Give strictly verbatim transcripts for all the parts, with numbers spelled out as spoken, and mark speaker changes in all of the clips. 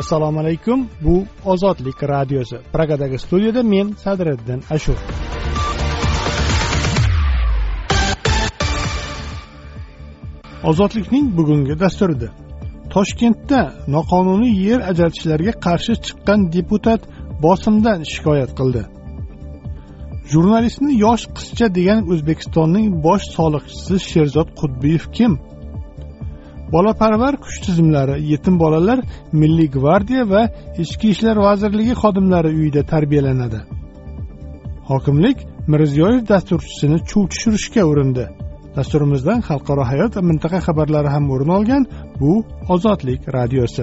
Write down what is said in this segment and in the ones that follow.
Speaker 1: Assalomu alaykum. Bu Ozodlik radiosi. Pragadagi studiyada men Sadriddin Ashur. Ozodlikning bugungi dasturida Toshkentda noqonuniy yer ajratishlarga qarshi chiqqan deputat bosimdan shikoyat qildi. Jurnalistni yosh qizcha degan O'zbekistonning bosh soliqchisi Sherzod Qutbiyev kim? Bolaparvar kuch tizimlari yetim bolalar Milliy gvardiya va Ichki ishlar vazirligi xodimlari uyida tarbiyalanadi. Hokimlik Mirziyoyev dasturchisini chuv tushirishga urindi. Dasturimizdan xalqaro hayot va mintaqa xabarlari ham o'rin olgan. Bu Ozodlik radiosi.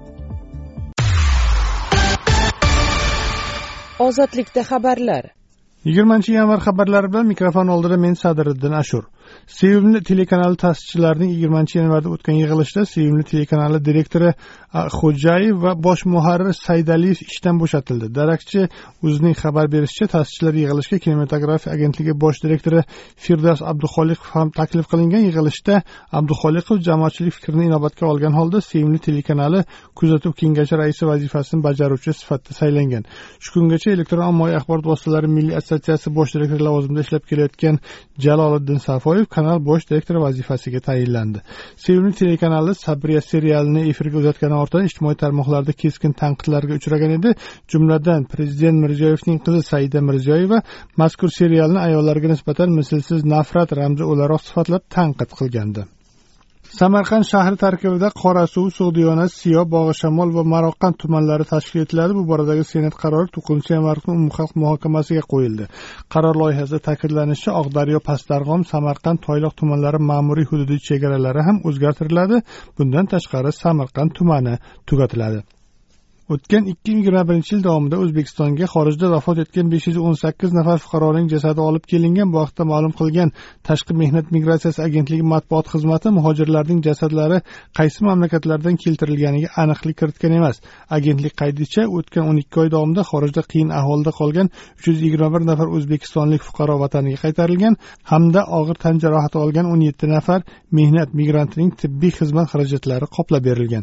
Speaker 2: Ozodlikda xabarlar.
Speaker 1: yigirmanchi yanvar xabarlari bilan mikrofon oldida men Sadriddin Ashur. Sevimli telekanali ta'sischilarining yigirmanchi yanvarda o'tgan yig'ilishida Sevimli telekanali direktori Xo'jayev va bosh muharrir Saydaliyev ishdan bo'shatildi. Darakchi o'zining xabar berishicha, ta'sischilar yig'ilishga Kinematografiya agentligi bosh direktori Firdavs Abduxoliqov ham taklif qilingan. Yig'ilishda Abduxoliqov jamoatchilik fikrini inobatga olgan holda Sevimli telekanali kuzatuv kengashi raisi vazifasini bajaruvchi sifatida saylangan. Shu kungacha elektron ommaviy axborot vositalari milliy assotsiatsiyasi bosh direktori lavozimida ishlab kelayotgan Jaloliddin Safoyev kanal bosh direktori vazifasiga tayinlandi. Sevimli telekanali Sabriya serialini efirga uzatgani ortidan ijtimoiy tarmoqlarda keskin tanqidlarga uchragan edi. Jumladan Prezident Mirziyoyevning qizi Saida Mirziyoyeva mazkur serialni ayollarga nisbatan mislsiz nafrat ramzi o'laroq sifatlab tanqid qilgandi. Samarqand shahri tarkibida Qorasuv, So'g'diyona, Siyo, Bog'ishamol va Maroqqand tumanlari tashkil etiladi. Bu boradagi Senat qarori to'qqizinchi yanvar kuni umumxalq muhokamasiga qo'yildi. Qaror loyihasida ta'kidlanishicha, Oqdaryo, Pastdarg'om, Samarqand, Toyloq tumanlari ma'muriy hududiy chegaralari ham o'zgartiriladi. Bundan tashqari Samarqand tumani tugatiladi. O'tgan ikki ming yigirma birinchi yil davomida O'zbekistonga xorijda vafot etgan besh yuz o'n sakkiz nafar fuqaroning jasadi olib kelingan. Bu haqda ma'lum qilgan Tashqi mehnat migratsiyasi agentligi matbuot xizmati muhojirlarning jasadlari qaysi mamlakatlardan keltirilganiga aniqlik kiritgan emas. Agentlik qaydishicha, o'tgan o'n ikki oy davomida xorijda qiyin ahvolda qolgan uch yuz yigirma bir nafar o'zbekistonlik fuqaro vataniga qaytarilgan hamda og'ir tan jarohati olgan o'n yetti nafar mehnat migrantining tibbiy xizmat xarajatlari qoplab berilgan.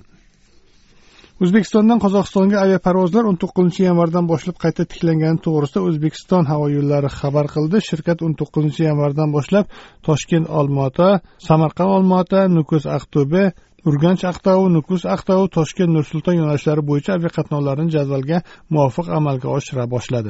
Speaker 1: O'zbekistondan Qozog'istonga aviaparvozlar o'n to'qqizinchi yanvardan boshlab qayta tiklangani to'g'risida O'zbekiston havo yo'llari xabar qildi. Shirkat o'n to'qqizinchi yanvardan boshlab Toshkent Olmaota, Samarqand Olmaota, Nukus Aqto'be, Urganch Aqtau, Nukus Aqtau, Toshkent Nur-Sulton yo'nalishlari bo'yicha aviaqatnovlarni jadvalga muvofiq amalga oshira boshladi.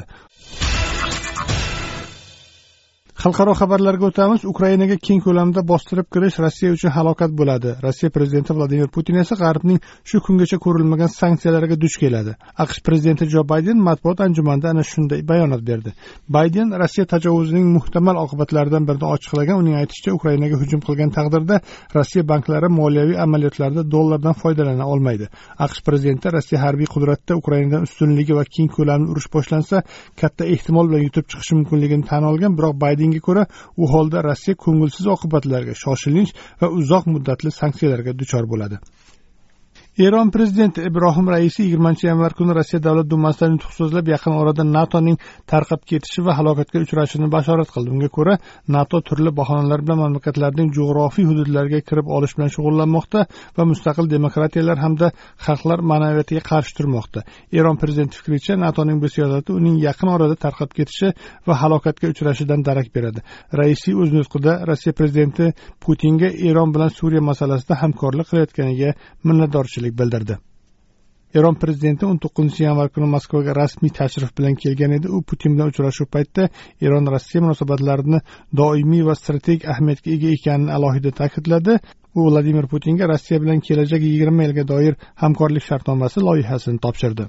Speaker 1: Xalqaro xabarlarga o'tamiz. Ukrainaga keng ko'lamda bostirib kirish Rossiya uchun halokat bo'ladi. Rossiya prezidenti Vladimir Putin esa G'arbning shu kungacha ko'rilmagan sanksiyalarga duch keladi. AQSh prezidenti Jo Bayden matbuot anjumanida ana shunday bayonot berdi. Bayden Rossiya tajovuzining muhtamal oqibatlaridan birini ochiqlagan. Uning aytishicha, Ukrainaga hujum qilgan taqdirda Rossiya banklari moliyaviy amaliyotlarda dollardan foydalana olmaydi. AQSh prezidenti Rossiya harbiy qudratda Ukrainadan ustunligi va keng ko'lamli urush boshlansa, katta ehtimol bilan yutib chiqishi mumkinligini tan olgan, biroq Bayden ko'ra u holda Rossiya ko'ngilsiz oqibatlarga, shoshilinch va uzoq muddatli sanksiyalarga duchor bo'ladi. Eron prezidenti Ibrohim Raisi yigirmanchi yanvar kuni Rossiya Davlat Dumasidan nutq so'zlab, yaqin orada NATOning tarqab ketishi va halokatga uchrashini bashorat qildi. Unga ko'ra, NATO turli bahonalar bilan mamlakatlarning jo'g'rofiy hududlariga kirib olish bilan shug'ullanmoqda va mustaqil demokratiyalar hamda xalqlar ma'naviyatiga qarshi turmoqda. Eron prezidenti fikricha, NATOning bu siyosati uning yaqin orada tarqab ketishi va halokatga uchrashidan darak beradi. Raisi o'z nutqida Rossiya prezidenti Putinga Eron bilan Suriya masalasida hamkorlik qilayotganiga minnatdorchilik bildirdi. Eron prezidenti o'n to'qqizinchi yanvar kuni Moskvaga rasmiy tashrif bilan kelgan edi. U Putin bilan uchrashuv paytida Eron-Rossiya munosabatlarini doimiy va strategik ahamiyatga ega ekanini alohida ta'kidladi. U Vladimir Putinga Rossiya bilan kelajak yigirma yilga doir hamkorlik shartnomasi loyihasini topshirdi.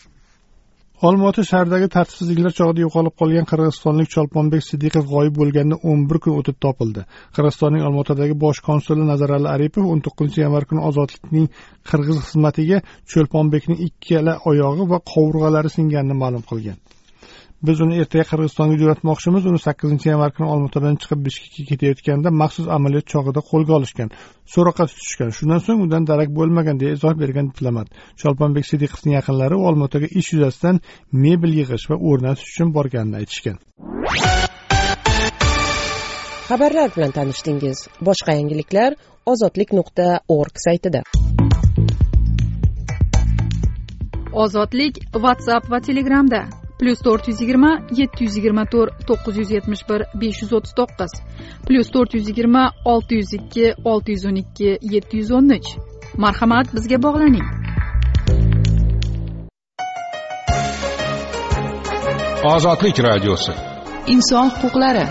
Speaker 1: Olmaota shahridagi tartibsizliklar chog'ida yo'qolib qolgan qirg'izistonlik Cholponbek Sidiqov g'oyib bo'lganda o'n bir kun o'tib topildi. Qirg'izistonning Olmaotadagi bosh konsuli Nazarali Aripov o'n to'qqizinchi yanvar kuni Ozodlikning qirg'iz xizmatiga Cholponbekning ikkala oyog'i va qovurg'alari singanini ma'lum qilgan. Biz uni ertaga Qirg'izistonga jo'natmoqchimiz. Uni sakkizinchi yanvar kuni Olmaotadan chiqib Bishkekka ketayotganda maxsus amaliyot chog'ida qo'lga olishgan, so'roqqa tutishgan. Shundan so'ng undan darak bo'lmagan deya izoh bergan diplomat. Cholponbek Sidiqovning yaqinlari Olmaotaga ish yuzasidan mebel yig'ish va o'rnatish uchun borganini aytishgan.
Speaker 2: Xabarlar bilan tanishdingiz. Boshqa yangiliklar ozodlik nuqta org saytida.
Speaker 3: Ozodlik WhatsApp va Telegramda plus to'rt yuz yigirma yetti yuz yigirma to'rt to'qqiz yuz yetmish bir besh yuz o'ttiz to'qqiz plus to'rt yuz yigirma olti yuz ikki olti yuz o'n ikki yetti yuz o'n uch. Marhamat, bizga bog'laning.
Speaker 4: Ozodlik radiosi.
Speaker 5: Inson huquqlari.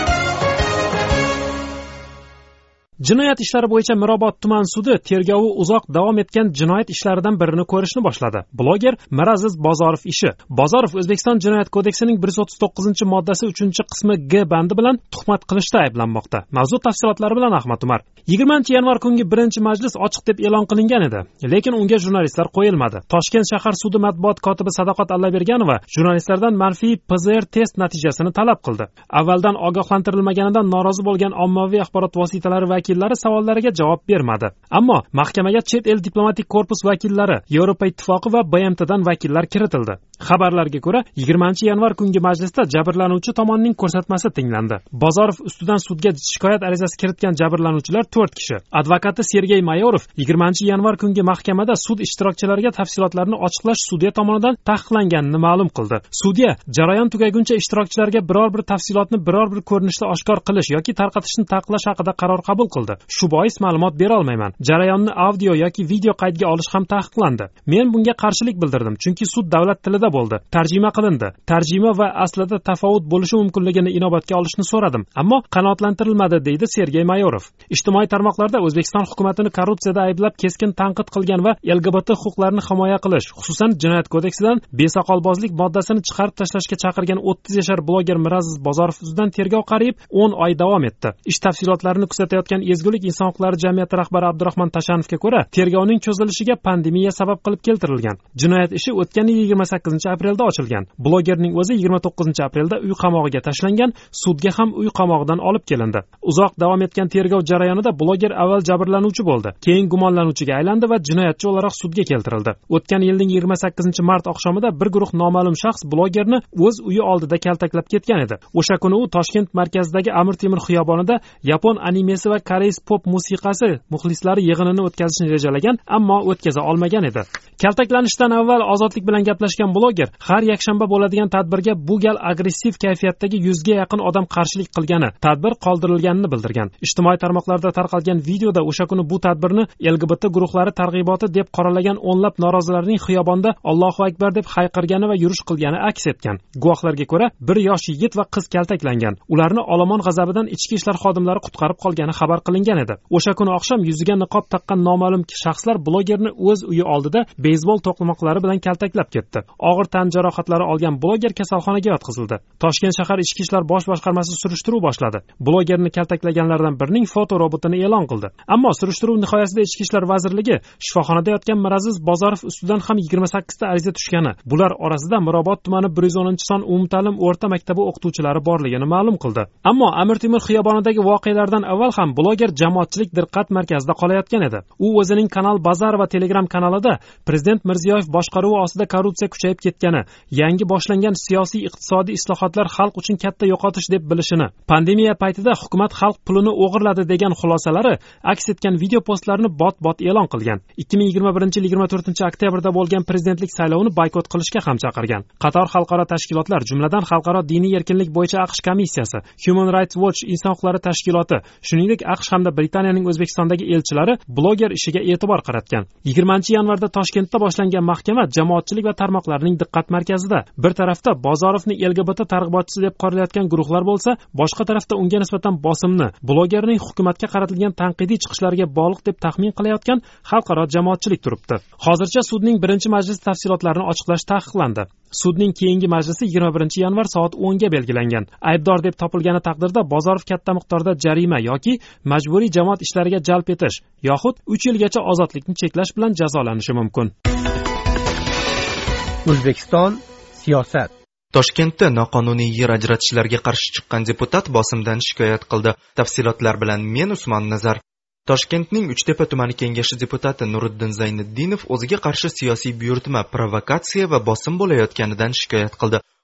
Speaker 6: Jinoyat ishlari bo'yicha Mirobod tuman sudi tergovi uzoq davom etgan jinoyat ishlaridan birini ko'rishni boshladi. Bloger Miraziz Bozorov ishi. Bozorov O'zbekiston Jinoyat kodeksining bir yuz o'ttiz to'qqizinchi moddasi uchinchi qismi G bandi bilan tuhmat qilishda ayblanmoqda. Mavzu tafsilotlari bilan Ahmad Umar. yigirmanchi yanvar kungi birinchi majlis ochiq deb e'lon qilingan edi, lekin unga jurnalistlar qo'yilmadi. Toshkent shahar sudi matbuot kotibi Sadoqat Allaberganova jurnalistlardan manfiy P Z R test natijasini talab qildi. Avvaldan ogohlantirilmaganidan norozi bo'lgan ommaviy axborot vositalari vakillari savollariga javob bermadi. Ammo mahkamaga chet el diplomatik korpus vakillari, Yevropa ittifoqi va B M T dan vakillar kiritildi. Xabarlarga ko'ra, yigirmanchi yanvar kungi majlisda jabrlanuvchi tomonning ko'rsatmasi tinglandi. Bozorov ustidan sudga shikoyat arizasi kiritgan jabrlanuvchilar to'rt kishi. Advokati Sergey Mayorov yigirmanchi yanvar kungi mahkamada sud ishtirokchilariga tafsilotlarni ochiqlash sudya tomonidan taqiqlanganini ma'lum qildi. Sudya jarayon tugaguncha ishtirokchilarga biror bir tafsilotni biror bir ko'rinishda oshkor qilish yoki tarqatishni taqiqlash haqida qaror qabul qildi. Shu bois ma'lumot bera olmayman. Jarayonni audio yoki video qaydga olish ham taqiqlandi. Men bunga qarshilik bildirdim, chunki sud davlat tilida bo'ldi. Tarjima qilindi. Tarjima va aslida tafovut bo'lishi mumkinligini inobatga olishni so'radim, ammo qanoatlantirilmadi, deydi Sergey Mayorov. Ijtimoiy tarmoqlarda O'zbekiston hukumatini korrupsiyada ayblab keskin tanqid qilgan va L G B T huquqlarini himoya qilish, xususan Jinoyat kodeksidan besoqolbozlik moddasini chiqarib tashlashga chaqirgan o'ttiz yashar bloger Miraziz Bozorov ustidan tergov qariyb o'n oy davom etdi. Ish tafsilotlarini kuzatayotgan Ezgulik inson huquqlari jamiyati rahbari Abdurahmon Tashanovga ko'ra, tergovning cho'zilishiga pandemiya sabab qilib keltirilgan. Jinoyat ishi o'tgan yil yigirma sakkizinchi aprelda ochilgan. Blogerning o'zi yigirma to'qqizinchi aprelda uy qamog'iga tashlangan, sudga ham uy qamog'idan olib kelindi. Uzoq davom etgan tergov jarayonida bloger avval jabrlanuvchi bo'ldi, keyin gumonlanuvchiga aylandi va jinoyatchi o'laroq sudga keltirildi. O'tgan yilning yigirma sakkizinchi mart oqshomida bir guruh noma'lum shaxs blogerni o'z uyi oldida kaltaklab ketgan edi. O'sha kuni u Toshkent markazidagi Amir Temur xiyobonida yapon animesi va koreys pop musiqasi muxlislari yig'inini o'tkazishni rejalagan, ammo o'tkaza olmagan edi. Kaltaklanishdan avval Ozodlik bilan gaplashgan bloger har yakshanba bo'ladigan tadbirga bu gal agressiv kayfiyatdagi yuzga yaqin odam qarshilik qilgani, tadbir qoldirilganini bildirgan. Ijtimoiy tarmoqlarda tarqalgan videoda o'sha kuni bu tadbirni L G B T guruhlari targ'iboti deb qoralagan o'nlab norozilarning xiyobonda Allohu akbar deb hayqirgani va yurish qilgani aks etgan. Guvohlarga ko'ra, bir yosh yigit va qiz kaltaklangan. Ularni olomon g'azabidan ichki ishlar xodimlari qutqarib qolgani xabar qilingan edi. O'sha kuni oqshom yuziga niqob taqqan noma'lum shaxslar blogerni o'z uyi oldida beyzbol to'qmoqlari bilan kaltaklab ketdi. Og'ir tan jarohatlari olgan bloger kasalxonaga yotqizildi. Toshkent shahar ichki ishlar bosh boshqarmasi surishtiruv boshladi. Blogerni kaltaklaganlardan birining foto robotini e'lon qildi. Ammo surishtiruv nihoyasida ichki ishlar vazirligi shifoxonada yotgan Miraziz Bozorov ustidan ham yigirma sakkizta ariza tushgani, bular orasida Mirobod tumani bir yuz o'ninchi son umumta'lim o'rta maktabi o'qituvchilari borligini ma'lum qildi. Ammo Amir Temur xiyobonidagi voqealardan avval ham bloger jamoatchilik diqqat markazida qolayotgan edi. U o'zining kanal Bazar va Telegram kanalida Prezident Mirziyoyev boshqaruvi ostida korrupsiya kuchayib ketgani, yangi boshlangan siyosiy iqtisodiy islohotlar xalq uchun katta yo'qotish deb bilishini, pandemiya paytida hukumat xalq pulini o'g'irladi degan xulosalari aks etgan video postlarni bot-bot e'lon qilgan. ikki ming yigirma birinchi yil yigirma to'rtinchi oktyabrda bo'lgan prezidentlik saylovini boykot qilishga ham chaqirgan. Qator xalqaro tashkilotlar, jumladan Xalqaro diniy erkinlik bo'yicha AQSh komissiyasi, Human Rights Watch inson huquqlari tashkiloti, shuningdek AQSh hamda Britaniyaning O'zbekistondagi elchilari bloger ishiga e'tibor qaratgan. yigirmanchi yanvarda Toshkentda boshlangan mahkama jamoatchilik va tarmoqlarning diqqat markazida. Bir tarafda Bozorovni L G B T targ'ibotchisi deb qoralayotgan guruhlar bo'lsa, boshqa tarafda unga nisbatan bosimni, blogerning hukumatga qaratilgan tanqidiy chiqishlariga bog'liq deb taxmin qilayotgan xalqaro jamoatchilik turibdi. Hozircha sudning birinchi majlis tafsilotlarini ochiqlash taqiqlandi. Sudning keyingi majlisi yigirma birinchi yanvar soat o'nga belgilangan. Aybdor deb topilgani taqdirda Bozorov katta miqdorda jarima yoki majburiy jamoat ishlariga jalb etish yoxud uch yilgacha ozodlikni cheklash bilan jazolanishi mumkin.
Speaker 7: O'zbekiston siyosat.
Speaker 8: Toshkentda noqonuniy yer ajratishlarga qarshi chiqqan deputat bosimdan shikoyat qildi. Tafsilotlar bilan men Usmon Nazar. Toshkentning Uchtepa tumani kengashi deputati Nuriddin Zayniddinov o'ziga qarshi siyosiy buyurtma, provokatsiya va bosim bo'layotganidan shikoyat qildi.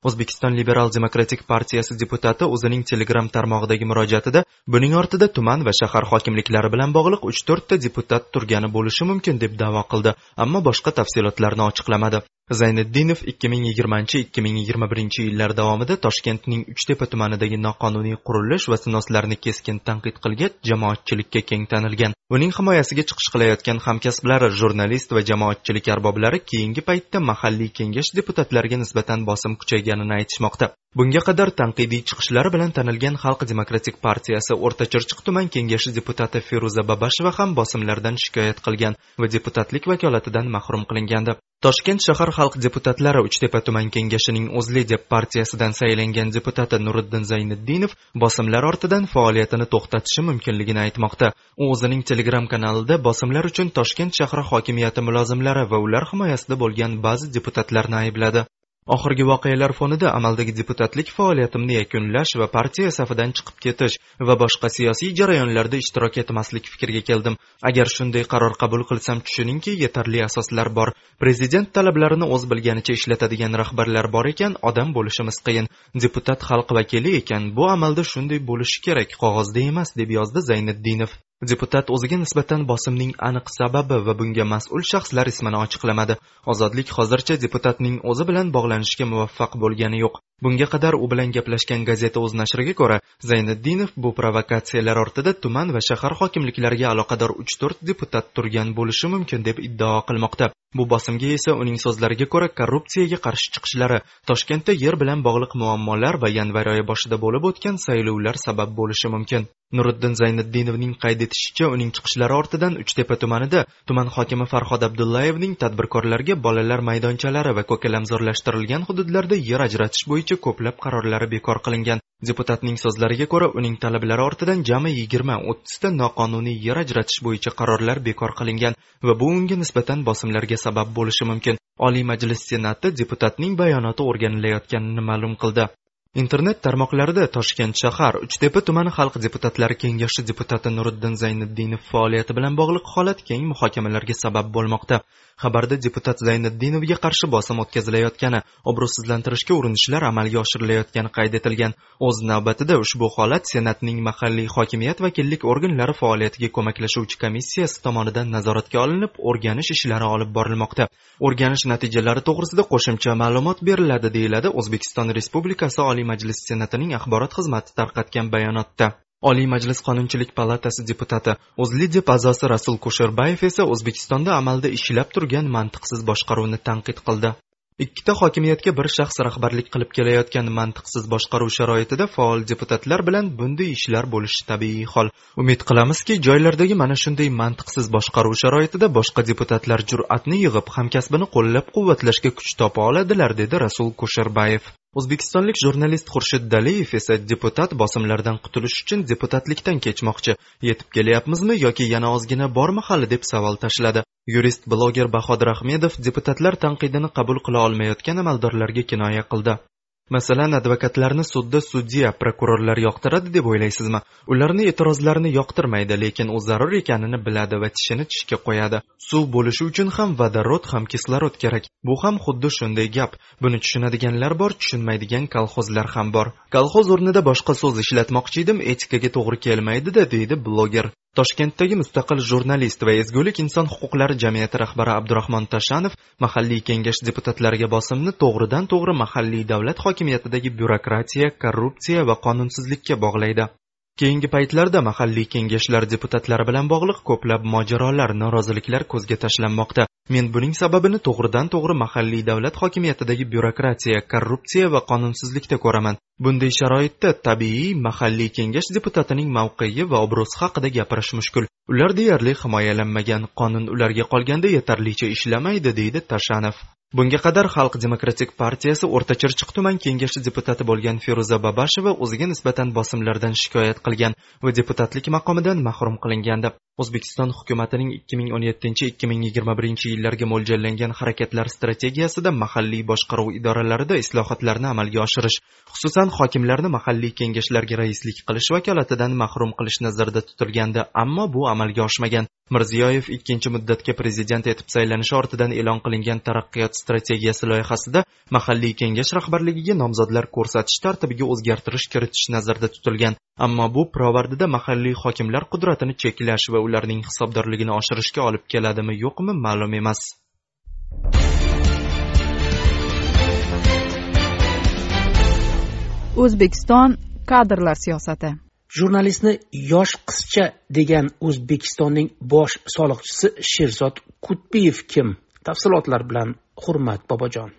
Speaker 8: O'zbekiston Liberal Demokratik partiyasi deputati o'zining Telegram tarmog'idagi murojaatida buning ortida tuman va shahar hokimliklari bilan bog'liq uch to'rtta deputat turgani bo'lishi mumkin deb da'vo qildi, ammo boshqa tafsilotlarni ochiqlamadi. Zayniddinov ikki ming yigirmanchi ikki ming yigirma birinchi yillar davomida Toshkentning Uchtepa tumanidagi noqonuniy qurilish va sinoslarni keskin tanqid qilgach, jamoatchilikka keng tanilgan. Uning himoyasiga chiqish qilayotgan hamkasblari, jurnalist va jamoatchilik arboblari keyingi paytda mahalliy kengash deputatlariga nisbatan bosim kuchayganini aytishmoqda. Bunga qadar tanqidiy chiqishlari bilan tanilgan Xalq demokratik partiyasi O'rta Chirchiq tuman kengashi deputati Feruza Babasheva ham bosimlardan shikoyat qilgan va deputatlik vakolatidan mahrum qilingandi. Toshkent shahar xalq deputatlari Uchtepa tuman kengashining O'zli deb partiyasidan saylangan deputati Nuriddin Zayniddinov bosimlar ortidan faoliyatini to'xtatishi mumkinligini aytmoqda. U o'zining Telegram kanalida bosimlar uchun Toshkent shahar hokimiyati mulozimlari va ular himoyasida bo'lgan ba'zi deputatlarni aybladi. Oxirgi voqealar fonida amaldagi deputatlik faoliyatimni yakunlash va partiya safidan chiqib ketish va boshqa siyosiy jarayonlarda ishtirok etmaslik fikriga keldim. Agar shunday qaror qabul qilsam, tushuningki, yetarli asoslar bor. Prezident talablarini o'z bilganicha ishlatadigan rahbarlar bor ekan, odam bo'lishimiz qiyin. Deputat xalq vakili ekan, bu amalda shunday bo'lishi kerak, qog'ozda emas, deb yozdi Zayniddinov. Deputat o'ziga nisbatan bosimning aniq sababi va bunga mas'ul shaxslar ismini ochiqlamadi. Ozodlik hozircha deputatning o'zi bilan bog'lanishga muvaffaq bo'lgani yo'q. Bunga qadar u bilan gaplashgan gazeta o'z nashriga ko'ra, Zayniddinov bu provokatsiyalar ortida tuman va shahar hokimliklariga aloqador uch to'rt deputat turgan bo'lishi mumkin deb iddao qilmoqda. Bu bosimga esa uning so'zlariga ko'ra korrupsiyaga qarshi chiqishlari, Toshkentda yer bilan bog'liq muammolar va yanvar oyi boshida bo'lib o'tgan saylovlar sabab bo'lishi mumkin. Nuriddin Zayniddinovning qayd etishicha, uning chiqishlari ortidan Uchtepa tumanida tuman hokimi Farhod Abdullayevning tadbirkorlarga bolalar maydonchalari va ko'kalamzorlashtirilgan hududlarda yer ajratish bo'yicha ko'plab qarorlari bekor qilingan. Deputatning so'zlariga ko'ra, uning talablari ortidan jami yigirma o'ttiz ta noqonuniy yer ajratish bo'yicha qarorlar bekor qilingan va bu unga nisbatan bosimlarga sabab bo'lishi mumkin. Oliy Majlis Senati deputatning bayonoti o'rganilayotganini ma'lum qildi. Internet tarmoqlarida Toshkent shahar Uchtepa tumani xalq deputatlari kengashi deputati Nuriddin Zayniddinov faoliyati bilan bog'liq holat keng muhokamalarga sabab bo'lmoqda. Xabarda deputat Zayniddinovga qarshi bosim o'tkazilayotgani, obro'sizlantirishga urinishlar amalga oshirilayotgani qayd etilgan. O'z navbatida ushbu holat Senatning mahalliy hokimiyat vakillik organlari faoliyatiga ko'maklashuvchi komissiyasi tomonidan nazoratga olinib, o'rganish ishlari olib borilmoqda. O'rganish natijalari to'g'risida qo'shimcha ma'lumot beriladi, deyiladi O'zbekiston Respublikasi Oliy Majlis Senatining axborot xizmati tarqatgan bayonotda. Oliy Majlis Qonunchilik palatasi deputati O'zlidep a'zosi Rasul Kusherbayev esa O'zbekistonda amalda ishlab turgan mantiqsiz boshqaruvni tanqid qildi. Ikkita hokimiyatga bir shaxs rahbarlik qilib kelayotgan mantiqsiz boshqaruv sharoitida faol deputatlar bilan bunday ishlar bo'lishi tabiiy hol. Umid qilamizki, joylardagi mana shunday mantiqsiz boshqaruv sharoitida boshqa deputatlar jur'atni yig'ib, hamkasbini qo'llab-quvvatlashga kuch topa oladilar, dedi Rasul Kusherbayev. O'zbekistonlik jurnalist Xurshid Daliyev esa deputat bosimlardan qutulish uchun deputatlikdan kechmoqchi. Yetib kelyapmizmi yoki yana ozgina bormi hali, deb savol tashladi. Yurist bloger Bahodir Ahmedov deputatlar tanqidini qabul qila olmayotgan amaldorlarga kinoya qildi. Masalan, advokatlarni sudda sudya, prokurorlar yoqtiradi deb o'ylaysizmi? Ularni e'tirozlarini yoqtirmaydi, lekin u zarur ekanini biladi va tishini tishga qo'yadi. Suv bo'lishi uchun ham vodorod ham kislorod kerak. Bu ham xuddi shunday gap. Buni tushunadiganlar bor, tushunmaydigan kolxozlar ham bor. Kolxoz o'rnida boshqa so'z ishlatmoqchi edim, etikaga to'g'ri kelmaydi-da, deydi bloger. Toshkentdagi mustaqil jurnalist va ezgulik inson huquqlari jamiyati rahbari Abdurahmon Tashanov mahalliy kengash deputatlariga bosimni to'g'ridan to'g'ri mahalliy davlat hokimiyatidagi byurokratiya, korrupsiya va qonunsizlikka bog'laydi. Keyingi paytlarda mahalliy kengashlar deputatlari bilan bog'liq ko'plab mojarolar, noroziliklar ko'zga tashlanmoqda. Men buning sababini to'g'ridan to'g'ri mahalliy davlat hokimiyatidagi byurokratiya, korrupsiya va qonunsizlikda ko'raman. Bunday sharoitda tabiiy mahalliy kengash deputatining mavqei va obro'si haqida gapirish mushkul. Ular deyarli himoyalanmagan, qonun ularga qolganda yetarlicha ishlamaydi, deydi Tashanov. Bunga qadar Xalq demokratik partiyasi O'rta Chirchiq tuman kengashi deputati bo'lgan Feruza Babasheva o'ziga nisbatan bosimlardan shikoyat qilgan va deputatlik maqomidan mahrum qilingandi. O'zbekiston hukumatining ikki ming o'n yettinchi ikki ming yigirma birinchi yillarga mo'ljallangan harakatlar strategiyasida mahalliy boshqaruv idoralarida islohotlarni amalga oshirish, xususan hokimlarni mahalliy kengashlarga raislik qilish vakolatidan mahrum qilish nazarda tutilgandi, ammo bu amalga oshmagan. Mirziyoyev ikkinchi muddatga prezident etib saylanishi ortidan e'lon qilingan taraqqiyot strategiyasi loyihasida mahalliy kengash rahbarligiga nomzodlar ko'rsatish tartibiga o'zgartirish kiritish nazarda tutilgan. Ammo bu pirovardida mahalliy hokimlar qudratini cheklash va ularning hisobdorligini oshirishga olib keladimi yo'qmi ma'lum emas.
Speaker 3: O'zbekiston kadrlar siyosati.
Speaker 9: Jurnalistni yosh qizcha degan O'zbekistonning bosh soliqchisi Sherzod Kutbiyev kim? Tafsilotlar bilan Hurmat Bobojon.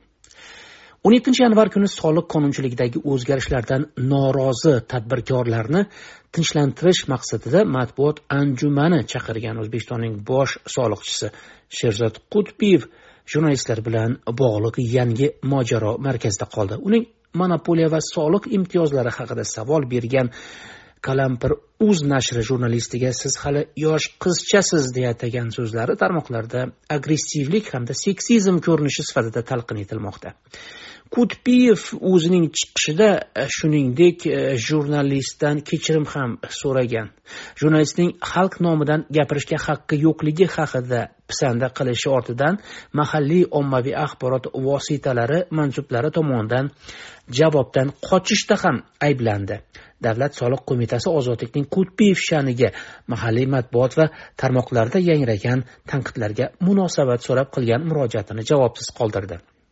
Speaker 9: o'n yettinchi yanvar kuni soliq qonunchiligidagi o'zgarishlardan norozi tadbirkorlarni tinchlantirish maqsadida matbuot anjumani chaqirgan O'zbekistonning bosh soliqchisi Sherzod Kutbiyev jurnalistlar bilan bog'liq yangi mojaro markazida qoldi. Uning monopoliya va soliq imtiyozlari haqida savol bergan Kalampir uz nashri jurnalistiga siz hali yosh qizchasiz deya atagan so'zlari tarmoqlarda agressivlik hamda seksizm ko'rinishi sifatida talqin etilmoqda. Kutbiyev o'zining chiqishida shuningdek jurnalistdan kechirim ham so'ragan. Jurnalistning xalq nomidan gapirishga haqqi yo'qligi haqida pisanda qilishi ortidan mahalliy ommaviy axborot vositalari mansublari tomonidan javobdan qochishda ham ayblandi. Davlat soliq qo'mitasi ozodlikning Kutbiyev sha'niga mahalliy matbuot va tarmoqlarda yangragan tanqidlarga munosabat so'rab qilgan murojaatini javobsiz qoldirdi.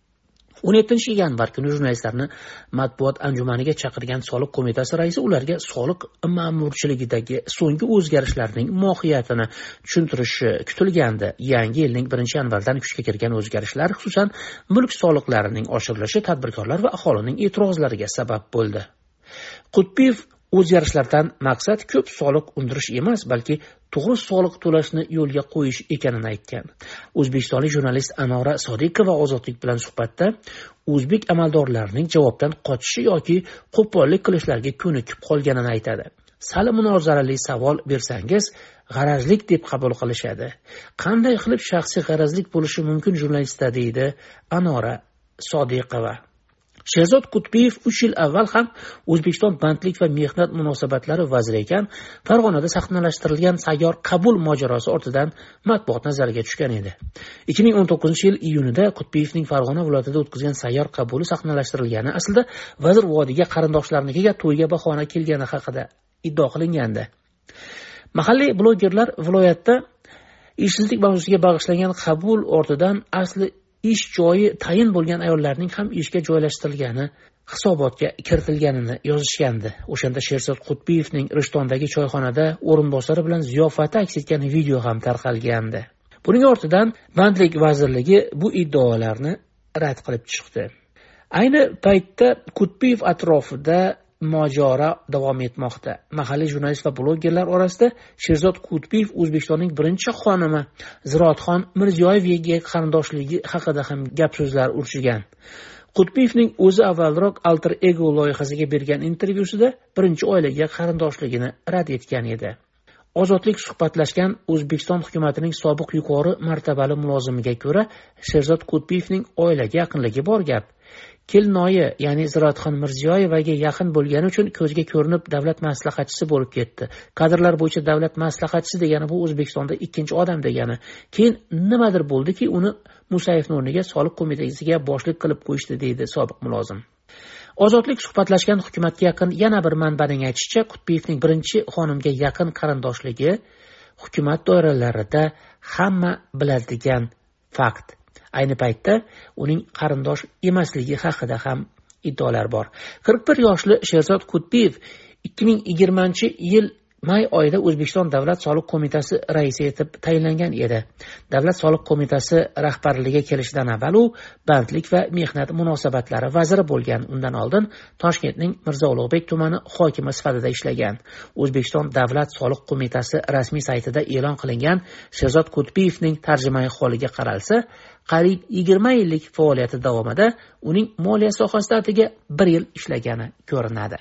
Speaker 9: o'n yettinchi yanvar kuni jurnalistlarni matbuot anjumaniga chaqirgan soliq qo'mitasi raisi ularga soliq ma'murchiligidagi so'nggi o'zgarishlarning mohiyatini tushuntirishi kutilgandi. Yangi yilning birinchi yanvardan kuchga kirgan o'zgarishlar, xususan mulk soliqlarining oshirilishi tadbirkorlar va aholining e'tirozlariga sabab bo'ldi. Kutbiyev o'zgarishlardan maqsad ko'p soliq undirish emas, balki to'g'ri soliq to'lashni yo'lga qo'yish ekanini aytgan. O'zbekistonlik jurnalist Anora Sodiqova Ozodlik bilan suhbatda o'zbek amaldorlarining javobdan qochishi yoki qo'pollik qilishlariga ko'nikib qolganini aytadi. Sal munozarali savol bersangiz, g'arazlik deb qabul qilishadi. Qanday qilib shaxsiy g'arazlik bo'lishi mumkin jurnalistda, deydi Anora Sodiqova. Sherzod Kutbiyev uch yil avval ham O'zbekiston bandlik va mehnat munosabatlari vaziri ekan, Farg'onada sahnalashtirilgan sayyor qabul mojarosi ortidan matbuot nazariga tushgan edi. ikki ming o'n to'qqizinchi yil iyunida Kutbiyevning Farg'ona viloyatida o'tkazgan sayyor qabuli sahnalashtirilgani aslida vazir vodiyga qarindoshlarnikiga to'yga bahona kelgani haqida iddia qilingandi. Mahalliy blogerlar viloyatda ishsizlik mavzusiga bag'ishlangan qabul ortidan asli ish joyi tayin bo'lgan ayollarning ham ishga joylashtirilgani hisobotga kiritilganini yozishgandi. O'shanda Sherzod Kutbiyevning Rishtondagi choyxonada o'rinbosari bilan ziyofati aks etgan video ham tarqalgandi. Buning ortidan Bandlik vazirligi bu iddaolarni rad qilib chiqdi. Ayni paytda Kutbiyev atrofida mojaro davom etmoqda. Mahalliy jurnalist va blogerlar orasida Sherzod Kutbiyev O'zbekistonning birinchi xonimi Ziroatxon Mirziyoyevaga qarindoshligi haqida ham gap so'zlar urishgan. Kutbiyevning o'zi avvalroq Alter Ego loyihasiga bergan intervyusida birinchi oilaga qarindoshligini rad etgan edi. Ozodlik suhbatlashgan O'zbekiston hukumatining sobiq yuqori martabali mulozimiga ko'ra, Sherzod Kutbiyevning oilaga yaqinligi bor gap. Kelinoyi, ya'ni Ziroatxon Mirziyoyevaga yaqin bo'lgani uchun ko'zga ko'rinib davlat maslahatchisi bo'lib ketdi. Kadrlar bo'yicha davlat maslahatchisi degani bu O'zbekistonda ikkinchi odam degani. Keyin nimadir bo'ldiki, uni Musayevning o'rniga soliq qo'mitasiga boshliq qilib qo'yishdi, deydi sobiq mulozim. Ozodlik suhbatlashgan hukumatga yaqin yana bir manbaning aytishicha, Kutbiyevning birinchi xonimga yaqin qarindoshligi hukumat doiralarida hamma biladigan fakt. Ayni paytda uning qarindosh emasligi haqida ham iddaolar bor. qirq bir yoshli Sherzod Kutbiyev ikki ming yigirmanchi yil may oyida O'zbekiston Davlat soliq qo'mitasi raisi etib tayinlangan edi. Davlat soliq qo'mitasi rahbarligiga kelishidan avval u bandlik va mehnat munosabatlari vaziri bo'lgan. Undan oldin Toshkentning Mirzo Ulug'bek tumani hokimi sifatida ishlagan. O'zbekiston Davlat soliq qo'mitasi rasmiy saytida e'lon qilingan Sherzod Kutbiyevning tarjimai holiga qaralsa, qariyb yigirma yillik faoliyati davomida uning moliya sohasida atigi bir yil ishlagani ko'rinadi.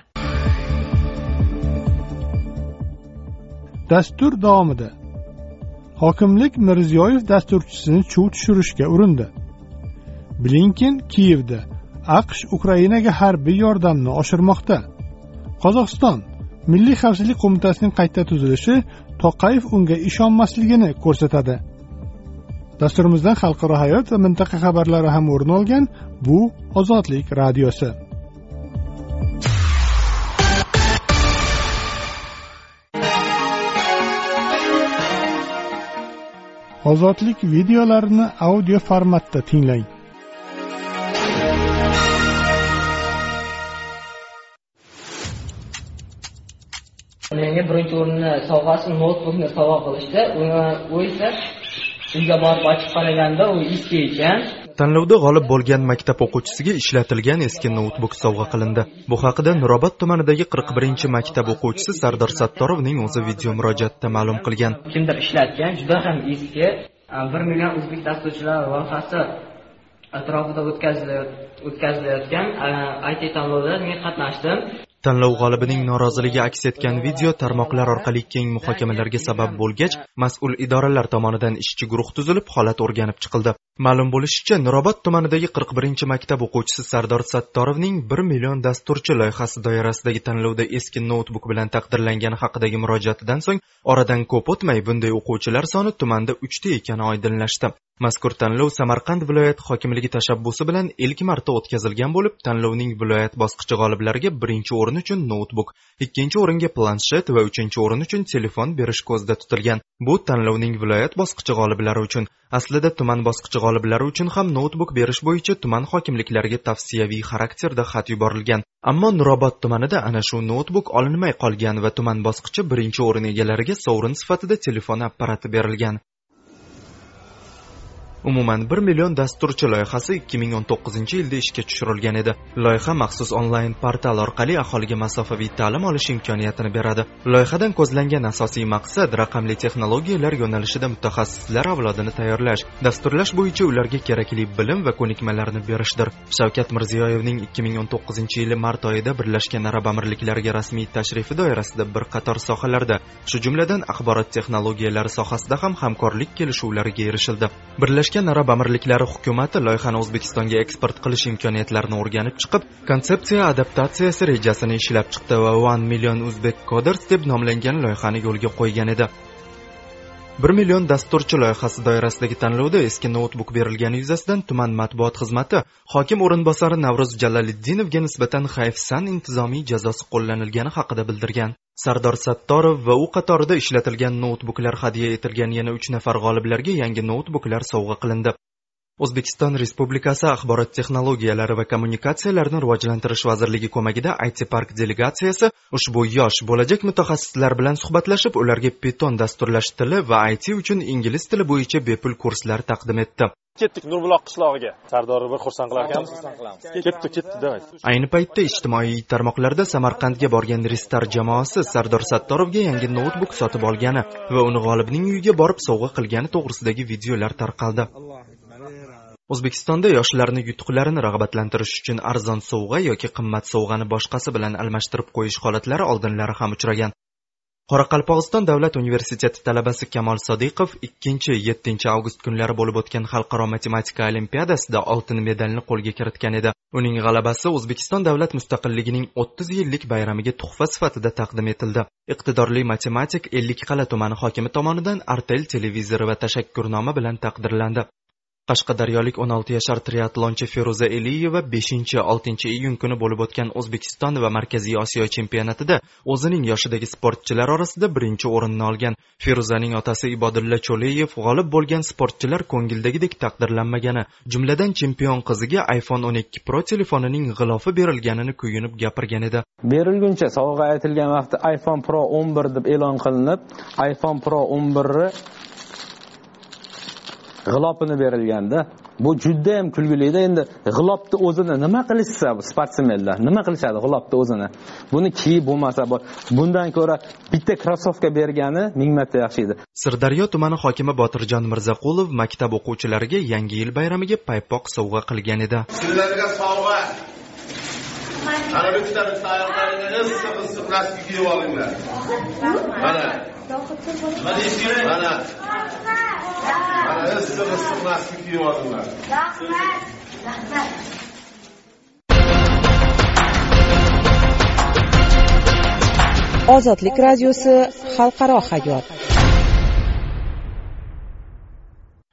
Speaker 1: Dastur davomida hokimlik Mirziyoyev dasturchisini chuv tushirishga urindi. Blinken Kiyevda AQSh Ukrainaga harbiy yordamni oshirmoqda. Qozog'iston Milliy xavfsizlik qo'mitasining qayta tuzilishi To'qayev unga ishonmasligini ko'rsatadi. Dasturimizdan xalqaro hayot va mintaqa xabarlari ham o'rin olgan. Bu Ozodlik radiosi. Ozodlik videolarini audio formatda tinglang.
Speaker 10: Menga birinchi o'rinni sovg'asi notebookni sovg'a qilishdi. U esa uyga borib ochib qaraganda u eski ekan.
Speaker 8: Tanlovda g'olib bo'lgan maktab o'quvchisiga ishlatilgan eski noutbuk sovg'a qilindi. Bu haqida Nurobod tumanidagi qirq birinchi maktab o'quvchisi Sardor Sattorovning o'zi video murojaatda ma'lum qilgan.
Speaker 10: Kimdir ishlatgan, juda ham eski, bir million o'zbek dasturchilar loyihasi atrofida o'tkazilayotgan I T tanlovda men qatnashdim.
Speaker 8: Tanlov g'olibining noroziligi aks etgan video tarmoqlar orqali keng muhokamalarga sabab bo'lgach, mas'ul idoralar tomonidan ishchi guruh tuzilib, holat o'rganib chiqildi. Ma'lum bo'lishicha, Nurobod tumanidagi qirq birinchi maktab o'quvchisi Sardor Sattorovning bir million dasturchi loyihasi doirasidagi tanlovda eski noutbuk bilan taqdirlangani haqidagi murojaatidan so'ng, oradan ko'p o'tmay bunday o'quvchilar soni tumanda uchta ekani oydinlashdi. Mazkur tanlov Samarqand viloyat hokimligi tashabbusi bilan ilk marta o'tkazilgan bo'lib, tanlovning viloyat bosqichi g'oliblariga birinchi o'rin uchun noutbuk, ikkinchi o'ringa planshet va uchinchi o'rin uchun telefon berish ko'zda tutilgan. Bu tanlovning viloyat bosqichi g'oliblari uchun. Aslida tuman bosqichi g'oliblari uchun ham noutbuk berish bo'yicha tuman hokimliklariga tavsiyaviy xarakterda xat yuborilgan. Ammo Nurobod tumanida ana shu noutbuk olinmay qolgan va tuman bosqichi birinchi o'rin egalariga sovrin sifatida telefon apparati berilgan. Umuman bir million dasturchi loyihasi ikki ming o'n to'qqizinchi yilda ishga tushirilgan edi. Loyiha maxsus onlayn portal orqali aholiga masofaviy ta'lim olish imkoniyatini beradi. Loyihadan ko'zlangan asosiy maqsad raqamli texnologiyalar yo'nalishida mutaxassislar avlodini tayyorlash, dasturlash bo'yicha ularga kerakli bilim va ko'nikmalarni berishdir. Shavkat Mirziyoyevning ikki ming o'n to'qqizinchi yili mart oyida Birlashgan Arab Amirliklariga rasmiy tashrifi doirasida bir qator sohalarda, shu jumladan axborot texnologiyalari sohasida ham hamkorlik kelishuvlariga erishildi. Birlashgan Arab Amirliklari hukumati loyihani O'zbekistonga eksport qilish imkoniyatlarini o'rganib chiqib, konsepsiya adaptatsiyasi rejasini ishlab chiqdi va one million Uzbek Coders deb nomlangan loyihani yo'lga qo'ygan edi. bir million dasturchi loyihasi doirasidagi tanlovda eski noutbuk berilgani yuzasidan tuman matbuot xizmati hokim o'rinbosari Navruz Jaloliddinovga nisbatan hayfsan intizomiy jazosi qo'llanilgani haqida bildirgan. Sardor Sattorov va u qatorida ishlatilgan noutbuklar hadya etilgan yana uch nafar g'oliblarga yangi noutbuklar sovg'a qilindi. O'zbekiston Respublikasi Axborot texnologiyalari va kommunikatsiyalarini rivojlantirish vazirligi ko'magida I T Park delegatsiyasi ushbu yosh bo'lajak mutaxassislar bilan suhbatlashib, ularga Python dasturlash tili va I T uchun ingliz tili bo'yicha bepul kurslar taqdim etdi.
Speaker 11: Ketdik Nurbuloq qishlog'iga. Sardorni bir xursand qilar ekanmiz. Ketdi, ketdi demak.
Speaker 8: Ayni paytda ijtimoiy tarmoqlarda Samarqandga borgan Ristar jamoasi Sardor Sattorovga yangi noutbuk sotib olgani va uni g'olibning uyiga borib sovg'a qilgani to'g'risidagi videolar tarqaldi. O'zbekistonda yoshlarni yutuqlarini rag'batlantirish uchun arzon sovg'a yoki qimmat sovg'ani boshqasi bilan almashtirib qo'yish holatlari oldinlari ham uchragan. Qoraqalpog'iston davlat universiteti talabasi Kamol Sodiqov ikkinchi yettinchi avgust kunlari bo'lib o'tgan xalqaro matematika olimpiadasida oltin medalni qo'lga kiritgan edi. Uning g'alabasi O'zbekiston davlat mustaqilligining o'ttiz yillik bayramiga tuhfa sifatida taqdim etildi. Iqtidorli matematik Ellikqal'a tumani hokimi tomonidan Artel televizori va tashakkurnoma bilan taqdirlandi. Qashqadaryolik o'n olti yashar triatlonchi Feruza Eliyeva beshinchi oltinchi iyun kuni bo'lib o'tgan O'zbekiston va Markaziy Osiyo chempionatida o'zining yoshidagi sportchilar orasida birinchi o'rinni olgan. Feruzaning otasi Ibodulla Cho'leyev g'olib bo'lgan sportchilar ko'ngildagidek taqdirlanmagani, jumladan chempion qiziga iPhone o'n ikki Pro telefonining g'ilofi berilganini kuyunib gapirgan edi.
Speaker 12: Berilguncha sovg'a aytilgan vaqtda iPhone Pro o'n bir deb e'lon qilinib, iPhone Pro o'n bir g'ilopini berilganda, bu juda ham kulgilida. Endi g'ilopni o'zini nima qilishsa, sportsmenlar nima qilishadi g'ilopni o'zini? Buni kiyib bo'lmasa, bundan ko'ra bitta krossovka bergani ming marta yaxshi edi.
Speaker 8: Sirdaryo tumani hokimi Botirjon Mirzaqulov maktab o'quvchilariga Yangi yil bayramiga paypoq sovg'a qilgan edi.
Speaker 13: Sizlarga sovg'a. Ana bitta bitta oyoqlaringga issiq issiq lastik kiyib olinglar. Mana. Mana. Mana issiq issiq lastik kiyib olinglar.
Speaker 2: Ozodlik radiosi xalqaro hayot.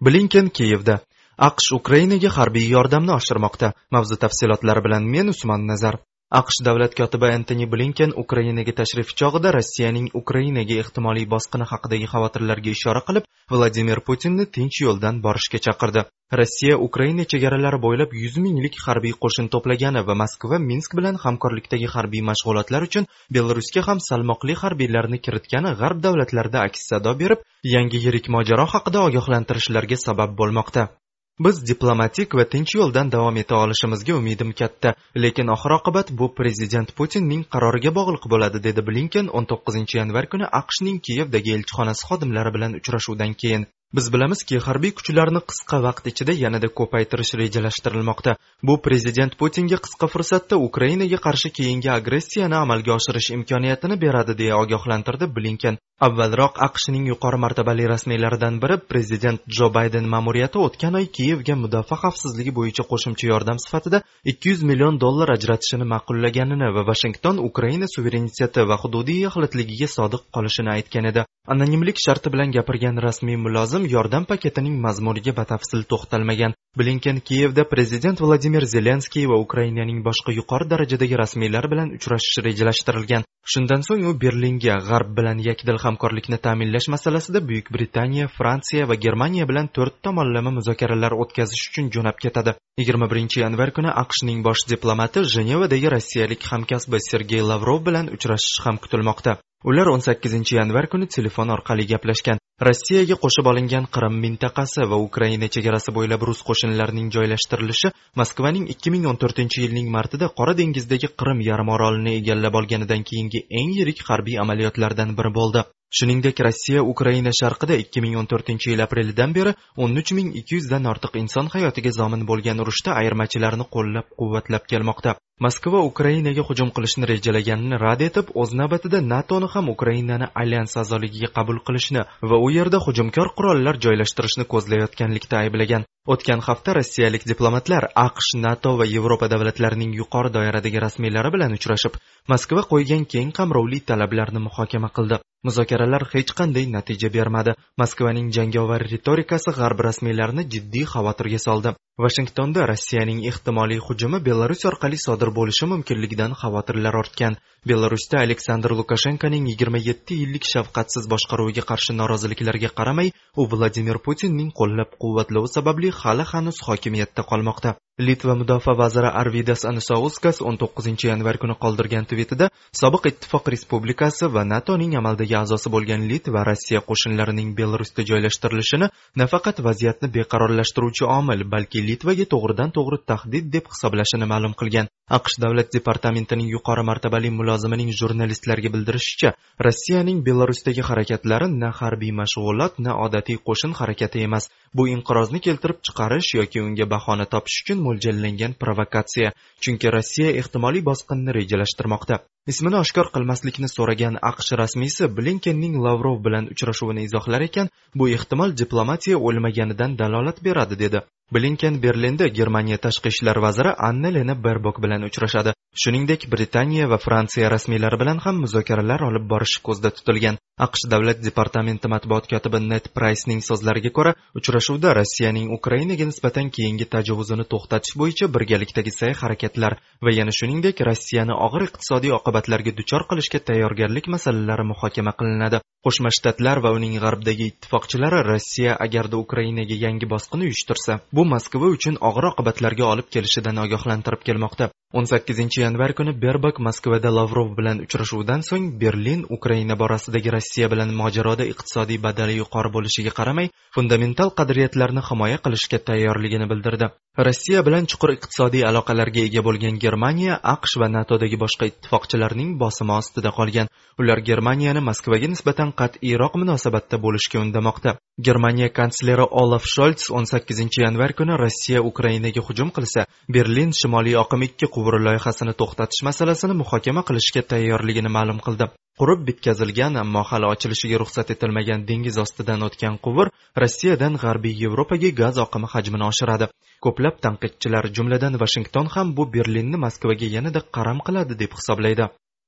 Speaker 8: Blinken Kiyevda. AQSh Ukrainaga harbiy yordamni oshirmoqda. Mavzu tafsilotlari bilan men Usmon Nazar. AQSh davlat kotibi Antony Blinken Ukrainaga tashrif chog'ida Rossiyaning Ukrainaga ehtimoliy bosqini haqidagi xavotirlarga ishora qilib, Vladimir Putinni tinch yo'ldan borishga chaqirdi. Rossiya Ukraina chegaralari bo'ylab yuz minglik harbiy qo'shin to'plagani va Moskva Minsk bilan hamkorlikdagi harbiy mashg'ulotlar uchun Belarusga ham salmoqli harbiylarni kiritgani g'arb davlatlarida aks sado berib, yangi yirik mojaro haqida ogohlantirishlarga sabab bo'lmoqda. Biz diplomatik va tinch yo'ldan davom eta olishimizga umidim katta, lekin oxir-oqibat bu prezident Putinning qaroriga bog'liq bo'ladi, dedi Blinken o'n to'qqizinchi yanvar kuni AQShning Kiyevdagi elchixonasi xodimlari bilan uchrashuvdan keyin. Biz bilamizki, harbiy kuchlarni qisqa vaqt ichida yanada ko'paytirish rejalashtirilmoqda. Bu prezident Putinga qisqa fursatda Ukrainaga qarshi keyingi agressiyani amalga oshirish imkoniyatini beradi, deya ogohlantirdi Blinken. Avvalroq AQShning yuqori martabali rasmiylaridan biri prezident Jo Bayden ma'muriyati o'tgan oy Kiyevga mudofaa xavfsizligi bo'yicha qo'shimcha yordam sifatida ikki yuz million dollar ajratishini ma'qullaganini va Washington Ukraina suvereniteti va hududiy yaxlitligiga sodiq qolishini aytgan edi. Anonimlik sharti bilan gapirgan rasmiy mulozim yordam paketining mazmuniga batafsil to'xtalmagan. Blinken Kiyevda prezident Vladimir Zelenskiy va Ukrainaning boshqa yuqori darajadagi rasmiylar bilan uchrashish rejalashtirilgan. Shundan so'ng u Berlinga g'arb bilan yakdil hamkorlikni ta'minlash masalasida Buyuk Britaniya, Fransiya va Germaniya bilan to'rt tomonlama muzokaralar o'tkazish uchun jo'nab ketadi. yigirma birinchi yanvar kuni AQShning bosh diplomati Jenevadagi rossiyalik hamkasbi Sergey Lavrov bilan uchrashish ham kutilmoqda. Ular o'n sakkizinchi yanvar kuni telefon orqali gaplashgan. Rossiyaga qo'shib olingan Qrim mintaqasi va Ukraina chegarasi bo'ylab rus qo'shinlarining joylashtirilishi Moskvaning ikki ming o'n to'rtinchi yilning martida Qora dengizdagi Qrim yarim orolini egallab olganidan keyingi eng yirik harbiy amaliyotlardan biri bo'ldi. Shuningdek, Rossiya Ukraina sharqida ikki ming o'n to'rtinchi yil aprelidan beri o'n uch ming ikki yuz dan ortiq inson hayotiga zomin bo'lgan urushda ayirmachilarni qo'llab-quvvatlab kelmoqda. Moskva Ukrainaga hujum qilishni rejalaganini rad etib, o'z navbatida NATOni ham Ukrainani alyans a'zoligiga qabul qilishni va u yerda hujumkor qurollar joylashtirishni ko'zlayotganlikda ayblagan. O'tgan hafta rossiyalik diplomatlar AQSh, NATO va Yevropa davlatlarining yuqori doiradagi rasmiylari bilan uchrashib, Moskva qo'ygan keng qamrovli talablarni muhokama qildi. Muzokaralar hech qanday natija bermadi. Moskvaning jangovar ritorikasi g'arb rasmiylarini jiddiy xavotirga soldi. Washingtonda Rossiyaning ehtimoliy hujumi Belarus orqali sodir bo'lishi mumkinligidan xavotirlar ortgan. Belarusda Aleksandr Lukashenkoning yigirma yetti yillik shafqatsiz boshqaruviga qarshi noroziliklarga qaramay, u Vladimir Putinning qo'llab-quvvatlovi sababli hali hanuz hokimiyatda qolmoqda. Litva mudofaa vaziri Arvydas Anusauskas o'n to'qqizinchi yanvar kuni qoldirgan tweetida sobiq ittifoq respublikasi va NATOning amaldagi a'zosi bo'lgan Litva Rossiya qo'shinlarining Belarusda joylashtirilishini nafaqat vaziyatni beqarorlashtiruvchi omil, balki Litvaga to'g'ridan-to'g'ri tahdid deb hisoblashini ma'lum qilgan. AQSh davlat departamentining yuqori martabali mulozimining jurnalistlarga bildirishicha, Rossiyaning Belarusdagi harakatlari na harbiy mashg'ulot, na odatiy qo'shin harakati emas. Bu inqirozni keltirib chiqarish yoki unga bahona topish uchun mo'ljallangan provokatsiya. Chunki Rossiya ehtimoliy bosqinni rejalashtirmoqda. Ismini oshkor qilmaslikni so'ragan AQSh rasmiysi Blinkenning Lavrov bilan uchrashuvini izohlar ekan, bu ehtimol diplomatiya o'lmaganidan dalolat beradi, dedi. Blinken Berlinda Germaniya tashqi ishlar vaziri Anna-Lena Baerbock bilan uchrashadi. Shuningdek, Britaniya va Fransiya rasmiylari bilan ham muzokaralar olib borish ko'zda tutilgan. AQSh davlat departamenti matbuot kotibi Ned Pricening so'zlariga ko'ra, uchrashuvda Rossiyaning Ukrainaga nisbatan keyingi tajovuzini to'xtatish bo'yicha birgalikdagi sa'y-harakatlar va yana shuningdek Rossiyani og'ir iqtisodiy oqibatlarga duchor qilishga tayyorgarlik masalalari muhokama qilinadi. Qo'shma Shtatlar va uning g'arbdagi ittifoqchilari Rossiya agarda Ukrainaga yangi bosqin uyushtirsa, bu Moskva uchun og'ir oqibatlarga olib kelishidan ogohlantirib kelmoqda. o'n sakkizinchi yanvar kuni Baerbock Moskvada Lavrov bilan uchrashuvdan so'ng Berlin Ukraina borasidagi Rossiya bilan mojaroda iqtisodiy badali yuqori bo'lishiga qaramay, fundamental qadriyatlarni himoya qilishga tayyorligini bildirdi. Rossiya bilan chuqur iqtisodiy aloqalarga ega bo'lgan Germaniya, AQSh va NATOdagi boshqa ittifoqchilarning bosimi ostida qolgan. Ular Germaniyani Moskvaga nisbatan qat'iyroq munosabatda bo'lishga undamoqda. Germaniya kansleri Olaf Scholz o'n sakkizinchi yanvar kuni Rossiya Ukrainaga hujum qilsa, Berlin Shimoliy oqim ikki quvuri loyihasini to'xtatish masalasini muhokama qilishga tayyorligini ma'lum qildi. Qurib bitkazilgan, ammo hali ochilishiga ruxsat etilmagan dengiz ostidan o'tgan quvur Rossiyadan G'arbiy Yevropaga gaz oqimi hajmini oshiradi. Ko'plab tanqidchilar, jumladan Washington ham bu Berlinni Moskvaga yanada qaram qiladi deb hisoblaydi.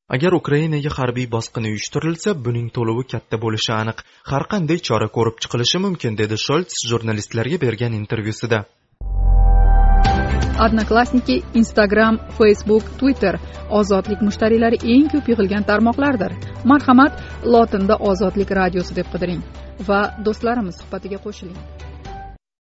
Speaker 8: Agar Ukrainaga harbiy bosqin uyushtirilsa, buning to'lovi katta bo'lishi aniq. Har qanday chora ko'rib chiqilishi mumkin, dedi Sholts jurnalistlarga bergan intervyusida.
Speaker 3: Odnoklassniki, Instagram, Facebook, Twitter ozodlik mushtariylari eng ko'p yig'ilgan tarmoqlardir. Marhamat, lotinda ozodlik radiosi deb qidiring va do'stlarimiz suhbatiga qo'shiling.